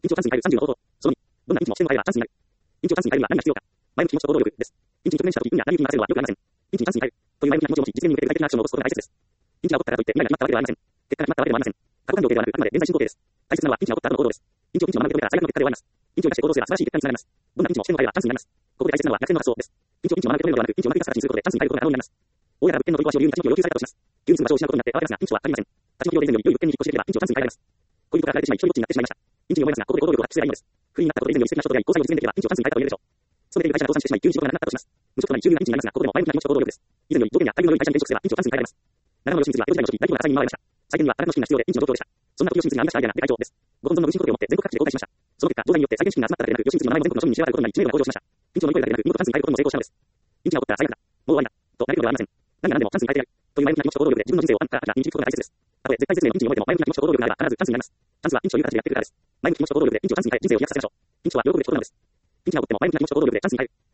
緊張チャンスに入る30の方法。その2、どんなピンチもしてもらえばチャンスになる。緊張チャンスに入るには何が必要か。前向き気持ちと行動力です。ピンチに直面した時運や成り行きに任せるのはよくありません。ピンチにチャンスに入るという前向きな気持ちを持ち、実現に向けて具体的なアクションを起こすことが大切です。ピンチが起こったからといって未来が決まったわけではありません。結果が決まったわけではありません。過去完了形ではなく、あくまで現在進行形です。大切なのはピンチが起こった後の行動です。ピンチを学び止めたら最悪の結果で終わります。ピンチを生かして行動すれば素晴らしい結果につながります。どんなピンチもしてもらえばチャンスになります。ここで大切なのは逆転の発想です。ピンチを学び止めるのではなく、ピンチを学び出す形にすることでチャンスに入ることが可能になります。大家が物件の取り壊しを理由に立ち退きを要求されたとします。急に住む場所を失うことになって慌てますが、ピンチはありません。立ち退きを以前より良い物件に引っ越していればピンチをチャンスに変えられます。恋人から離れてしまい、一人ぼっちになってしまいました。ピンチに思いますが、ここで行動力を発揮すればいいのです。不意になったことで以前より素敵な人と出会い、交際を実現できればピンチをチャンスに変えたと言えるでしょう。勤めている会社が倒産してしまい、急に仕事がなくなったとします。無職となり収入がピンチになりますが、ここでも前向きな気持ちと行動力です。以前より条件や待遇の良い会社に転職すればピンチをチャンスに変えられます。長野の吉光は江戸時代の初期、大規模な火災に見舞われました。再建には多額の資金が必要でピンチの状況でした。そんな時吉光が編み出したアイデアが会長です。ご本尊の無心仏を持って全国各地で公開しました。その結果、状態によって再建資金が集まっただけでなく、吉光の名前も全国の庶民に知られることになり、知名度が向上しました。ピンチを乗り越えるだけでなく、見事チャンスに変えることにも成功したのです。ピンチが起こったら最悪だ。もう終わりだ。となれるのではありません。何が何でもチャンスに変えてやる。という前向きな気持ちと行動力で自分の人生を安定から身につくことが大切です。たとえ絶対絶命のピンチにおいても前向きな気持ちと行動力があれば必ずチャンスになります。チャンスはピンチをいう形でやってくるからです。前向きな気持ちと行動力でピンチをチャンスに変え、人生を飛躍させましょう。ピンチは喜びでちょうどなのです。ピンチが起こっても前向きな気持ちと行動力でチャンスに変える。